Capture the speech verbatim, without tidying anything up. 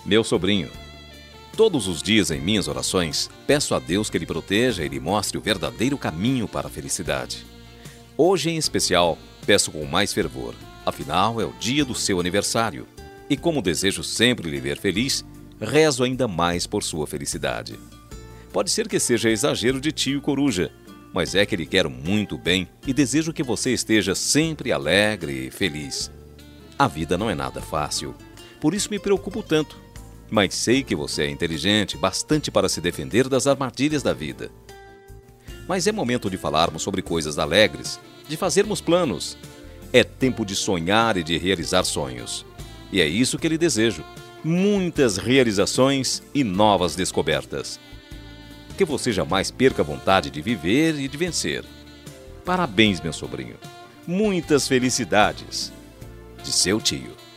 Meu sobrinho, todos os dias em minhas orações, peço a Deus que Ele proteja e lhe mostre o verdadeiro caminho para a felicidade. Hoje, em especial, peço com mais fervor, afinal é o dia do seu aniversário. E como desejo sempre lhe ver feliz, rezo ainda mais por sua felicidade. Pode ser que seja exagero de tio Coruja, mas é que lhe quero muito bem e desejo que você esteja sempre alegre e feliz. A vida não é nada fácil, por isso me preocupo tanto, mas sei que você é inteligente bastante para se defender das armadilhas da vida. Mas é momento de falarmos sobre coisas alegres, de fazermos planos. É tempo de sonhar e de realizar sonhos. E é isso que lhe desejo, muitas realizações e novas descobertas. Que você jamais perca a vontade de viver e de vencer. Parabéns, meu sobrinho. Muitas felicidades. De seu tio.